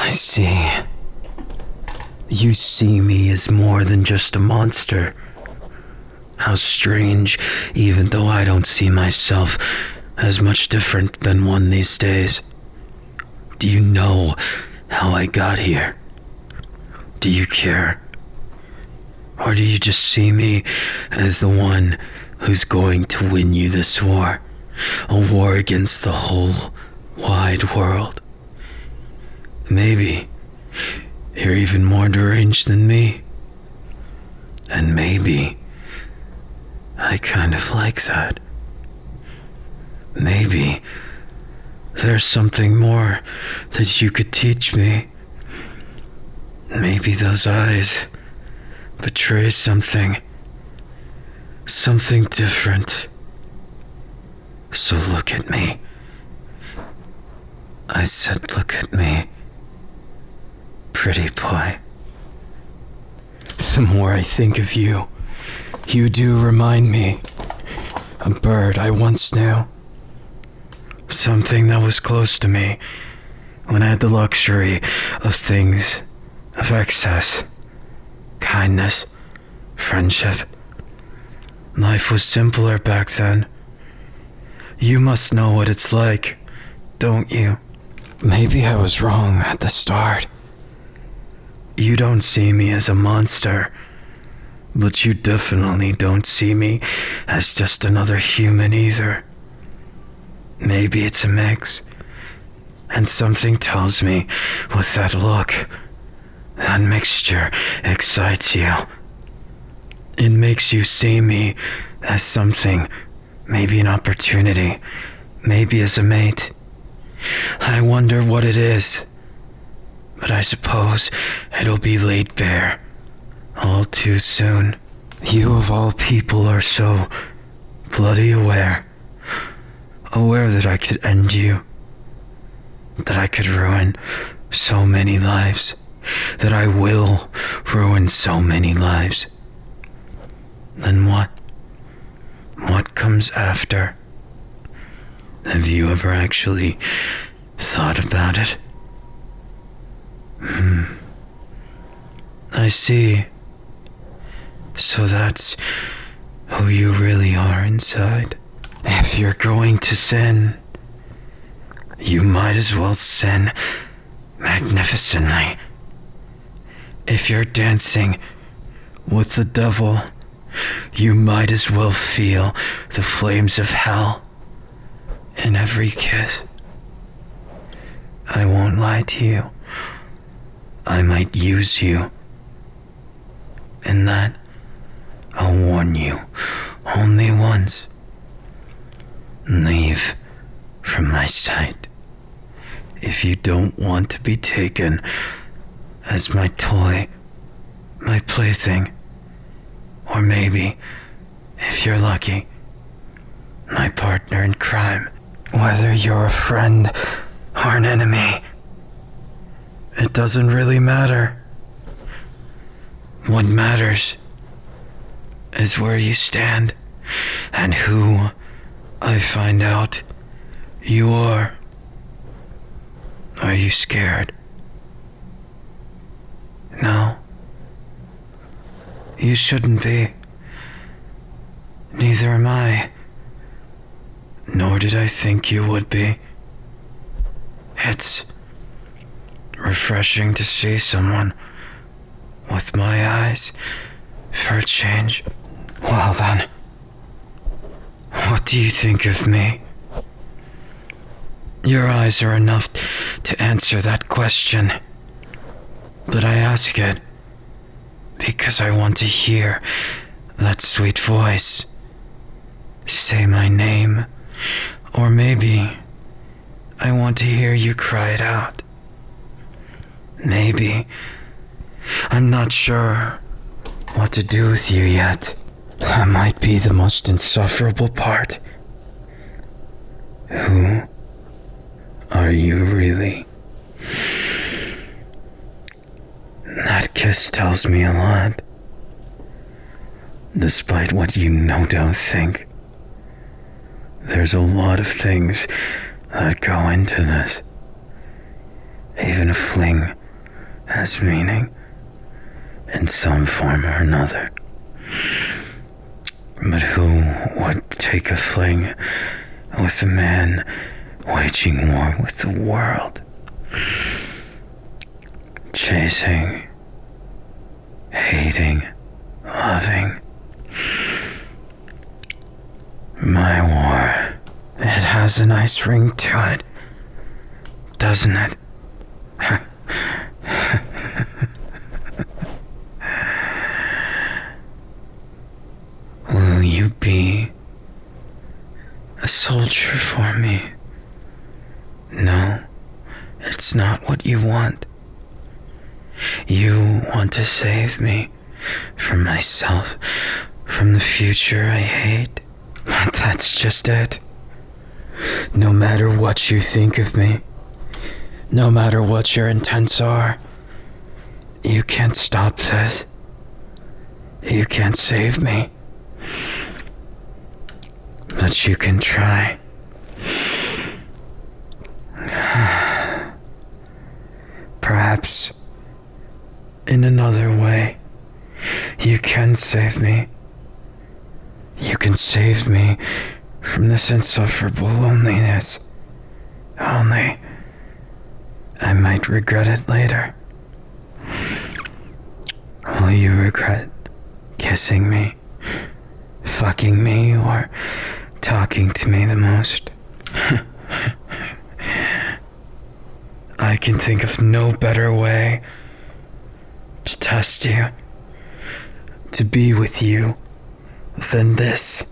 I see. You see me as more than just a monster. How strange, even though I don't see myself as much different than one these days. Do you know how I got here? Do you care? Or do you just see me as the one who's going to win you this war? A war against the whole wide world. Maybe you're even more deranged than me. And maybe I kind of like that. Maybe there's something more that you could teach me. Maybe those eyes betray something different. So look at me. I said look at me. Pretty boy. The more I think of you, you do remind me. A bird I once knew. Something that was close to me when I had the luxury of things of excess. Kindness, friendship. Life was simpler back then. You must know what it's like, don't you? Maybe I was wrong at the start. You don't see me as a monster, but you definitely don't see me as just another human either. Maybe it's a mix, and something tells me with that look, that mixture excites you. It makes you see me as something, maybe an opportunity, maybe as a mate. I wonder what it is, but I suppose it'll be laid bare all too soon. You of all people are so bloody aware that I could end you, that I could ruin so many lives, that I will ruin so many lives. Then what? What comes after? Have you ever actually thought about it? I see. So that's who you really are inside. If you're going to sin, you might as well sin magnificently. If you're dancing with the devil, you might as well feel the flames of hell in every kiss. I won't lie to you. I might use you. In that, I'll warn you only once. Leave from my sight. If you don't want to be taken as my toy, my plaything, or maybe, if you're lucky, my partner in crime. Whether you're a friend or an enemy, it doesn't really matter. What matters is where you stand and who I find out you are. Are you scared? No. You shouldn't be. Neither am I. Nor did I think you would be. It's refreshing to see someone with my eyes for a change. Well then, what do you think of me? Your eyes are enough to answer that question. But I ask it because I want to hear that sweet voice say my name. Or maybe I want to hear you cry it out. Maybe. I'm not sure what to do with you yet. That might be the most insufferable part. Who are you really? That kiss tells me a lot. Despite what you no doubt think, there's a lot of things that go into this. Even a fling has meaning in some form or another. But who would take a fling with a man waging war with the world? Chasing, hating, loving. My war, it has a nice ring to it, doesn't it? Will you be a soldier for me? No, it's not what you want. You want to save me from myself, from the future I hate. But that's just it. No matter what you think of me, no matter what your intents are, you can't stop this. You can't save me. But you can try. Perhaps in another way, you can save me. You can save me from this insufferable loneliness. Only, I might regret it later. Will you regret kissing me, fucking me, or talking to me the most? I can think of no better way to test you, to be with you, than this.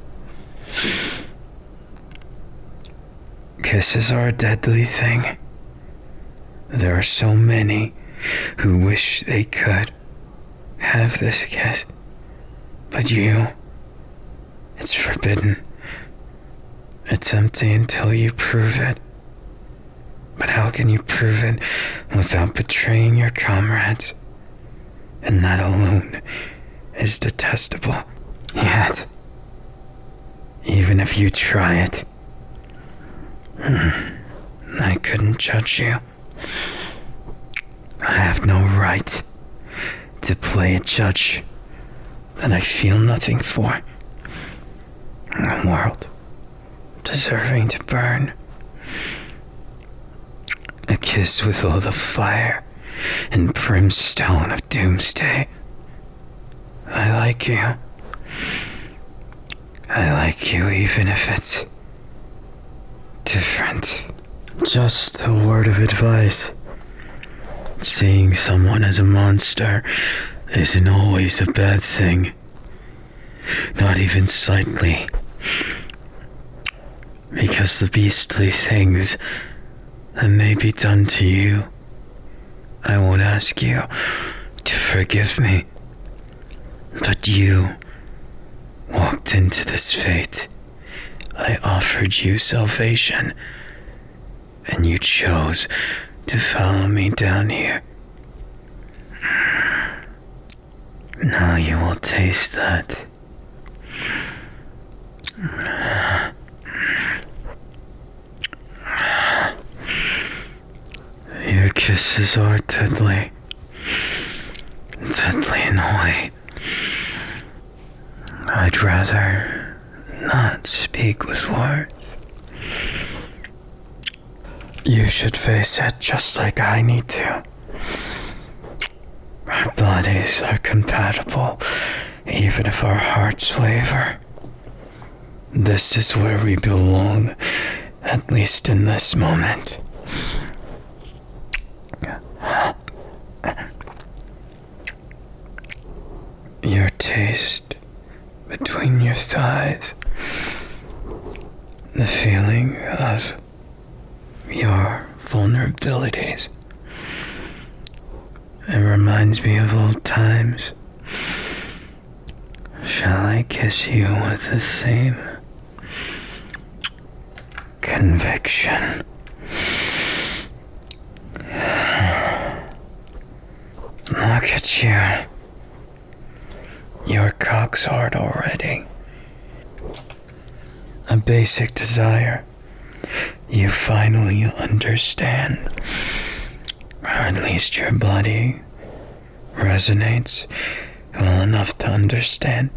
Kisses are a deadly thing. There are so many who wish they could have this kiss, but you, it's forbidden. It's empty until you prove it. But how can you prove it without betraying your comrades? And that alone is detestable. Yet, even if you try it, I couldn't judge you. I have no right to play a judge that I feel nothing for. A world deserving to burn. A kiss with all the fire and brimstone of doomsday. I like you. I like you even if it's different. Just a word of advice. Seeing someone as a monster isn't always a bad thing. Not even slightly. Because the beastly things that may be done to you, I won't ask you to forgive me. But you walked into this fate. I offered you salvation, and you chose to follow me down here. Now you will taste that. Your kisses are deadly. Deadly in a way I'd rather not speak with words. You should face it just like I need to. Our bodies are compatible, even if our hearts waver. This is where we belong, at least in this moment. Your taste between your thighs, the feeling of your vulnerabilities. It reminds me of old times. Shall I kiss you with the same conviction? Look at you. Your cock's hard already. A basic desire. You finally understand. At least your body resonates well enough to understand.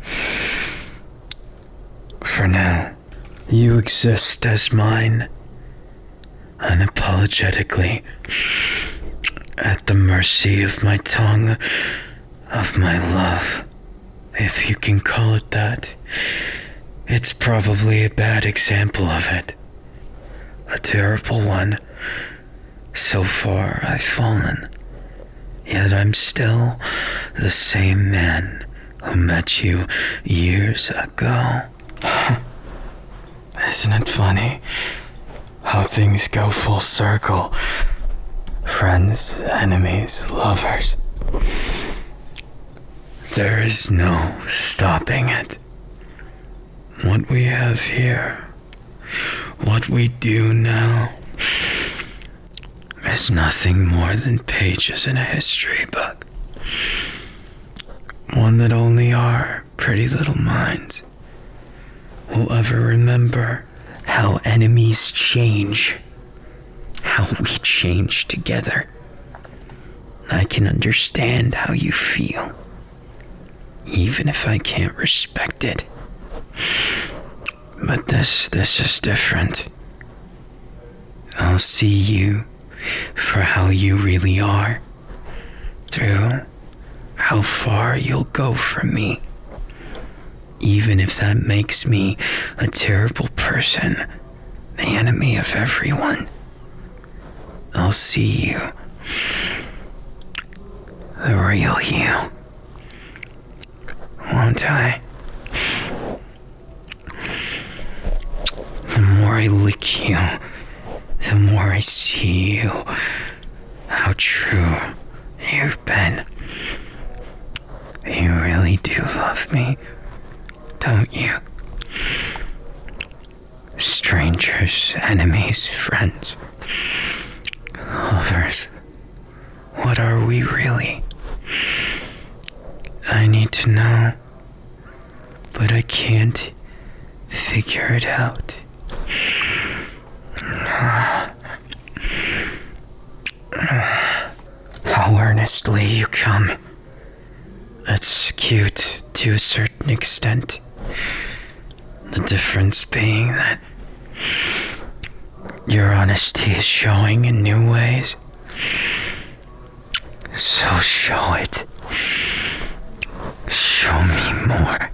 For now, you exist as mine, unapologetically, at the mercy of my tongue, of my love, if you can call it that. It's probably a bad example of it. A terrible one. So far I've fallen, yet I'm still the same man who met you years ago. Isn't it funny how things go full circle? Friends, enemies, lovers. There is no stopping it. What we have here, what we do now, is nothing more than pages in a history book. One that only our pretty little minds will ever remember. How enemies change, how we change together. I can understand how you feel, even if I can't respect it. But this is different. I'll see you for how you really are, through how far you'll go from me, even if that makes me a terrible person, the enemy of everyone. I'll see you, the real you, won't I? The more I lick you, the more I see you, how true you've been. You really do love me, don't you? Strangers, enemies, friends, lovers, what are we really? I need to know, but I can't figure it out. How earnestly you come. That's cute to a certain extent. The difference being that your honesty is showing in new ways. So show it. Show me more.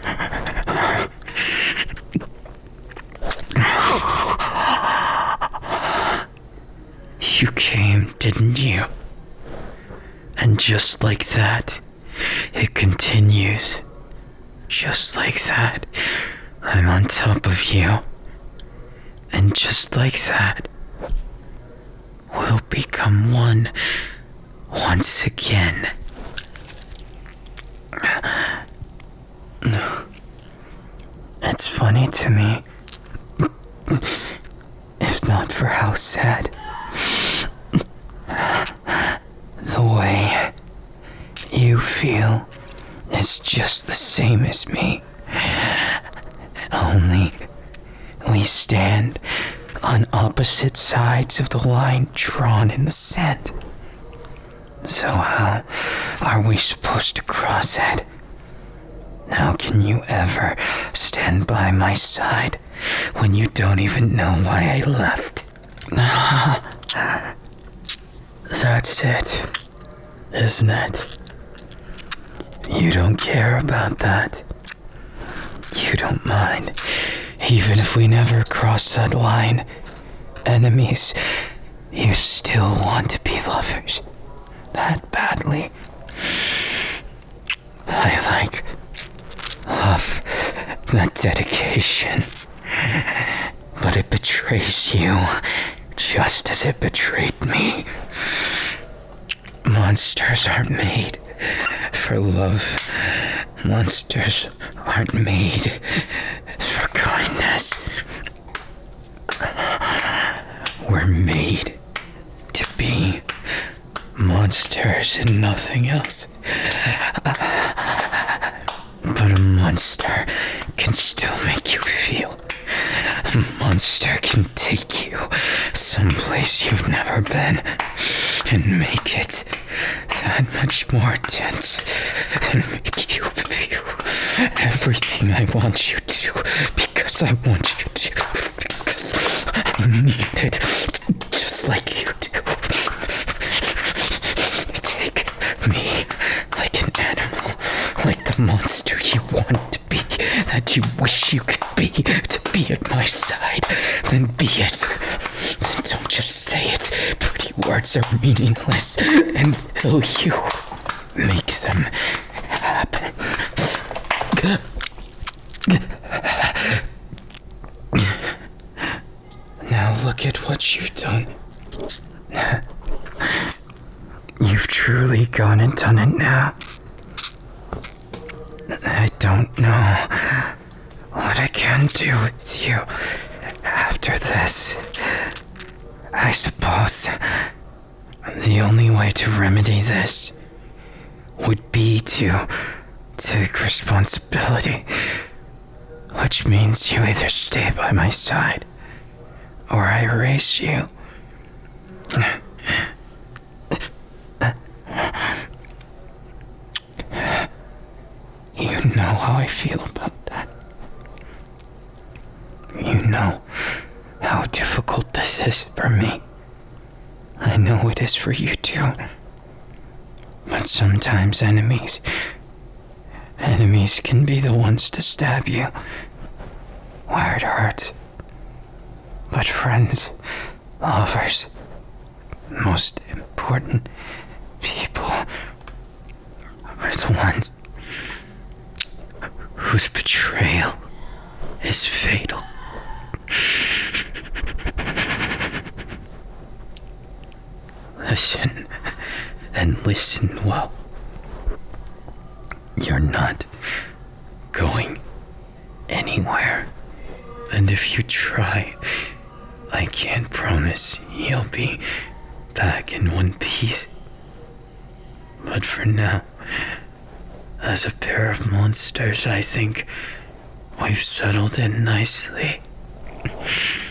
You came, didn't you? And just like that, it continues. Just like that, I'm on top of you. And just like that, we'll become one once again. It's funny to me, if not for how sad. The way you feel is just the same as me. Only we stand on opposite sides of the line drawn in the sand. So how are we supposed to cross it? How can you ever stand by my side when you don't even know why I left? That's it, isn't it? You don't care about that. You don't mind, even if we never cross that line. Enemies, you still want to be lovers, that badly. I like love, that dedication, but it betrays you just as it betrayed me. Monsters aren't made for love. Monsters aren't made for kindness. We're made to be monsters and nothing else. But a monster can still make you feel A monster can take you someplace you've never been and make it that much more intense and make you feel everything I want you to because I want you to, because I need it just like you do. Take me like an animal, like the monster you want to be, that you wish you could be, to be at my side. Then be it. Then don't just say it. Pretty words are meaningless until you make them happen. Now look at what you've done. You've truly gone and done it now. I don't know what I can do with you after this. I suppose the only way to remedy this would be to take responsibility, which means you either stay by my side or I erase you. You know how I feel about that. You know how difficult this is for me. I know it is for you too. But sometimes enemies can be the ones to stab you where it hurts. But friends, lovers, most important people are the ones whose betrayal is fatal. Listen, and listen well. You're not going anywhere. And if you try, I can't promise you'll be back in one piece. But for now, as a pair of monsters, I think we've settled in nicely.